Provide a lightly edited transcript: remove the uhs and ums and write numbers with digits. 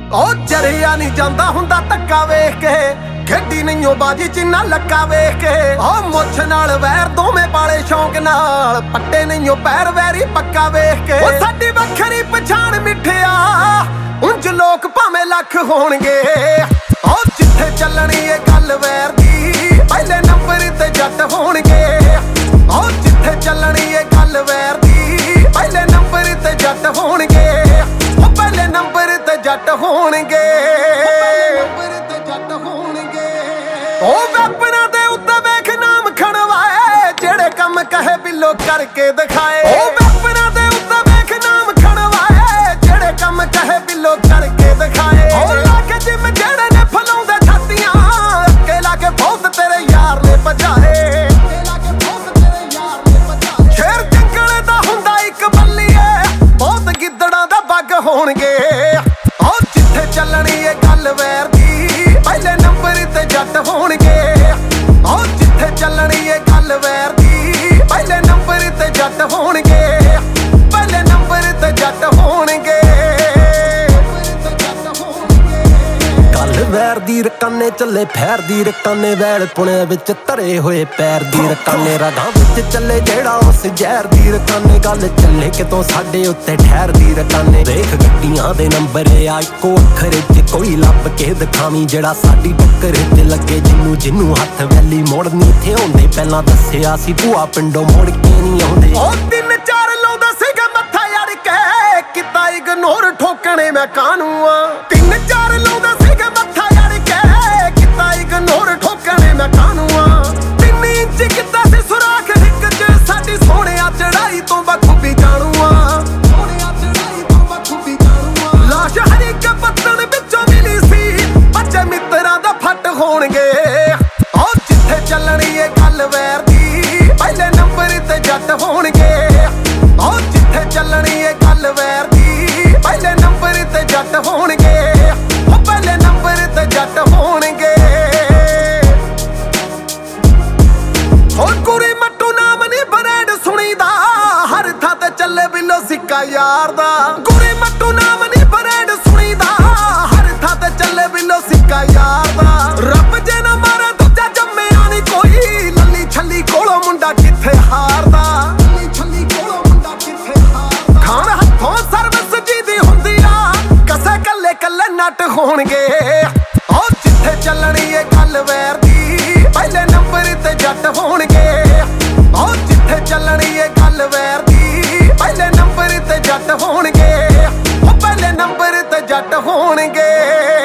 ਉਹ ਜਰਿਆ ਨਹੀਂ ਜਾਂਦਾ ਹੁੰਦਾ ਧੱਕਾ ਵੇਖ ਕੇ, ਖੇਡੀ ਨਹੀਂਓ ਬਾਜੀ ਜਿੰਨਾ ਲੱਕਾ ਵੇਖ ਕੇ। ਉਹ ਮੁੱਛ ਨਾਲ ਵੈਰ ਦੋਵੇਂ ਪਾਲੇ ਸ਼ੌਂਕ ਨਾਲ, ਪੱਟੇ ਨਹੀਂਓ ਪੈਰ ਵੈਰੀ ਪੱਕਾ ਵੇਖ ਕੇ। ਉਹ ਸਾਡੀ ਵੱਖਰੀ ਪਛਾਣ ਮਿੱਠਿਆ, ਉਂਝ ਲੋਕ ਭਾਵੇਂ ਲੱਖ ਹੋਣਗੇ। ਉਹ ਜਿੱਥੇ ਚੱਲਣੀ ਏ ਗੱਲ ਵੈਰ ਦੀ, ਪਹਿਲੇ ਨੰਬਰ ਤੇ ਜੱਟ ਹੋਣਗੇ। ਉਹ ਜਿੱਥੇ ਚੱਲਣੀ ਏ ਗੱਲ ਵੈਰ ਦੀ, ਪਹਿਲੇ ਨੰਬਰ ਤੇ ਜੱਟ ਹੋਣਗੇ। ਉਹ ਪਹਿਲੇ ਨੰਬਰ ਤੇ ਜੱਟ ਹੋਣਗੇ। ਉਹ ਵੈਪਨਾਂ ਦੇ ਉੱਤੇ ਵੇਖ ਨਾਮ ਖਣਵਾਏ, ਜਿਹੜੇ ਕੰਮ ਕਹੇ ਬਿੱਲੋ ਕਰਕੇ ਦਿਖਾਏ। ਉਹ ਵੈਪਨਾਂ ਦੇ ਉੱਤੇ ਵੇਖ ਨਾਮ ਖਣਵਾਏ, ਜਿਹੜੇ ਕੰਮ ਕਹੇ ਬਿੱਲੋ ਕਰਕੇ ਦਿਖਾਏ। ਉਹ ਲਾ ਕੇ ਜਿਮ ਜਿਹੜੇ ਨੇ ਫਲਾਉਂਦੇ ਛਾਤੀਆਂ, ਅੱਗੇ ਲਾ ਕੇ ਬਹੁਤ ਤੇਰੇ ਯਾਰ ਨੇ ਭਜਾਏ। ਸ਼ੇਰ ਜੰਗਲ ਦਾ ਹੁੰਦਾ ਇੱਕ ਬੱਲੀਏ, ਬਹੁਤ ਗਿੱਦੜਾਂ ਦਾ ਬੱਗ ਹੋਣਗੇ। ਉਹ ਜਿੱਥੇ ਚੱਲਣੀ ਏ ਗੱਲ ਵੈਰ ਦੀ, ਪਹਿਲੇ ਨੰਬਰ ਤੇ ਜੱਟ ਹੋਣਗੇ। ਉਹ ਜਿੱਥੇ ਚੱਲਣੀ ਏ ਗੱਲ ਵੈਰ ਦੀ, ਪਹਿਲੇ ਨੰਬਰ ਤੇ ਜੱਟ ਹੋਣਗੇ। ਪਹਿਲੇ ਨੰਬਰ ਤੇ ਜੱਟ ਹੋਣਗੇ। ਗੱਲ ਵੈਰ ਦੀ ਰਕਾਨੇ ਚੱਲੇ ਫੈਰ ਦੀ ਰਕਾਨੇ, ਵੈਲ ਪੁਣੇ ਵਿੱਚ ਧਰੇ ਹੋਏ ਪੈਰ ਦੀ ਰਕਾਨੇ। ਰਾਗਾਂ ਵਿੱਚ ਚੱਲੇ ਜਿਹੜਾ ਉਸ ਜ਼ਹਿਰ ਦੀ ਰਕਾਨੇ, ਗੱਲ ਚੱਲੇ ਕਿਤੋਂ ਸਾਡੇ ਉੱਤੇ ਠਹਿਰ ਦੀ ਰਕਾਨੇ। ਦੇਖ ਗੱਡੀਆਂ ਦੇ ਨੰਬਰ ਆ ਇੱਕੋ ਅੱਖਰ ਚ, ਕੋਈ ਲੱਭ ਕੇ ਦਿਖਾਵੀਂ ਜਿਹੜਾ ਸਾਡੀ ਟੱਕਰ ਚ ਲੱਗੇ। ਜਿਹਨੂੰ ਹੱਥ ਵੈਲੀ ਮੋੜਨੀ ਥੇ ਹੁੰਦੇ, ਪਹਿਲਾਂ ਦੱਸਿਆ ਸੀ ਭੂਆ ਪਿੰਡੋਂ ਮੁੜ ਕੇ ਨਹੀਂ ਆਉਂਦੇ। ਉਹ 3-4 ਲਾਉਂਦਾ ਸੀਗਾ ਮੱਥਾ ਯਾਰ ਕੇ, ਕਿਤਾ ਇਗਨੋਰ ਠੋਕਣੇ ਮੈਂ ਕਾਹਨੂੰ ਆ। 3-4 ਲਾਉਂਦਾ ਸੀਗਾ ਮੱਥਾ ਯਾਰ ਕੇ, ਕਿਤਾ ਇਗਨੋਰ ਠੋਕਣੇ ਮੈਂ ਕਾਹਨੂੰ ਆ। 3 ਇੰਚ ਕਿੱਦਾਂ ਸੀ ਸੁਰਾਖ ਹਿੱਕ ਚ, ਸਾਡੀ ਸੋਹਣਿਆ ਚੜਾਈ ਤੋਂ ਬਖੂਬੀ ਜਾਣੂ ਆ। ਲਾਸ਼ ਹਰ ਇੱਕ ਪੱਤਣ ਵਿੱਚੋਂ ਮਿਲੀ ਸੀ, ਬੱਚੇ ਮਿੱਤਰਾਂ ਦਾ ਫੱਟ ਹੋਣਗੇ। ਉਹ ਜਿੱਥੇ ਚੱਲਣੀ ਏ ਗੱਲ ਵੈਰ ਦੀ, ਪਹਿਲੇ ਨੰਬਰ ਤੇ ਜੱਟ ਹੋਣਗੇ। ਉਹ ਜਿੱਥੇ ਚੱਲਣੀ ਏ ਗੱਲ ਵੈਰ ਦੀ, ਪਹਿਲੇ ਨੰਬਰ ਤੇ ਜੱਟ ਹੋਣਗੇ। ਉਹ ਪਹਿਲੇ ਨੰਬਰ ਤੇ ਜੱਟ ਹੋਣਗੇ। ਉਹ ਗੁਰੀ ਮੱਟੂ ਨਾਮ ਨੀ ਬਰੇਡ ਸੁਣੀਦਾ, ਹਰ ਥਾਂ ਤੇ ਚੱਲੇ ਬਿੱਲੋ ਸਿੱਕਾ ਯਾਰ ਦਾ। ਗੁਰੀ ਮੱਟੂ ਨਾਮ ਨੀ ਬਰੇਡ ਸੁਣੀਦਾ, ਹਰ ਥਾਂ ਤੇ ਚੱਲੇ ਬਿੱਲੋ ਸਿੱਕਾ ਯਾਰ ਦਾ। ਰੱਬ ਜੇ ਨਾ ਮਾਰੇ ਦੂਜਾ ਜੰਮਿਆ ਨੀ ਕੋਈ, ਲੱਲੀ ਛੱਲੀ ਕੋਲੋਂ ਮੁੰਡਾ ਕਿੱਥੇ ਹਾਰਦਾ। ਖਾਣ ਹੱਥੋਂ ਸਰਵਿਸ ਜੀ ਦੀ ਹੁੰਦੀ ਆ, ਕਸੇ ਕੱਲੇ ਕੱਲੇ ਨੱਟ ਹੋਣਗੇ। ਉਹ ਜਿੱਥੇ ਚੱਲਣੀ ਏ ਗੱਲ ਵੈਰ ਦੀ, ਪਹਿਲੇ ਨੰਬਰ ਤੇ ਜੱਟ ਹੋਣਗੇ। ਉਹ ਜਿੱਥੇ ਚੱਲਣੀ ਏ ਗੱਲ ਵੈਰ ਦੀ, ਪਹਿਲੇ ਨੰਬਰ ਤੇ ਜੱਟ ਹੋਣਗੇ। ਉਹ ਪਹਿਲੇ ਨੰਬਰ ਤੇ ਜੱਟ ਹੋਣਗੇ।